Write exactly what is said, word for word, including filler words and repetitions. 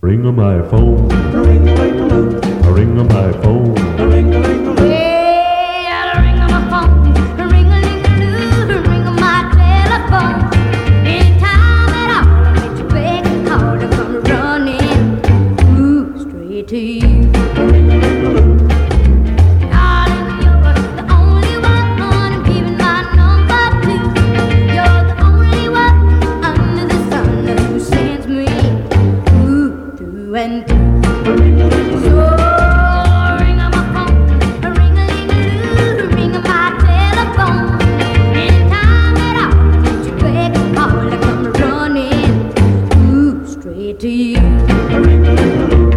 ring on my phone, a ring on my phone. Well, a ring on my phone, a ring-a-ling-a-loo, a ring on my telephone. Anytime at all, I get you back and call to come running, ooh, straight to you. Darling, you're the only one I'm giving my number to. You're the only one under the sun who sends me, ooh, through and through. So ring on my phone, a ring-a-ling-a-loo, a ring on my telephone. Anytime at all, I get you back and call, I come running, ooh, straight to you.